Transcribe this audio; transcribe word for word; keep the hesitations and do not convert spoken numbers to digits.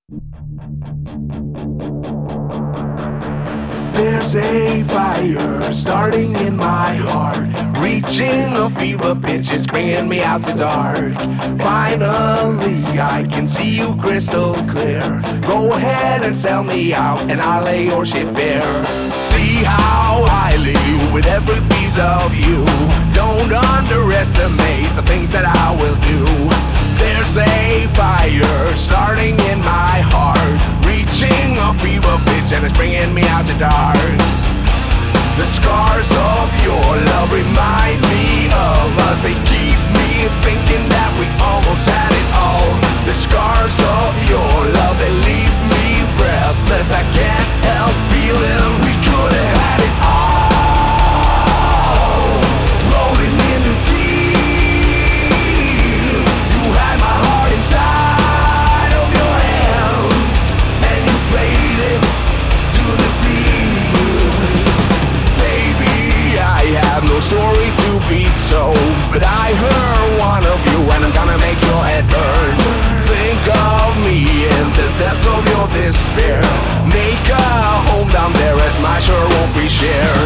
There's a fire starting in my heart, reaching a fever pitch, it's bringing me out the dark. Finally, I can see you crystal clear. Go ahead and sell me out, and I'll lay your shit bare. See how I leave with every piece of you. Don't underestimate the things that I will do. There's a fire starting in my heart, reaching a fever pitch, and it's bringing me out the dark. The scars of your love remind me of us. They keep me thinking that we almost had it all. The scars of your love, they leave me breathless. I can't help feeling we could have had it all. Rolling in the deep, you had my heart inside of your hand, and you played it to the beat. Baby, I have no story to be told, but I heard one of you, and I'm gonna make your head burn. Think of me in the depths of your despair. Make a home down there as my sure won't be shared.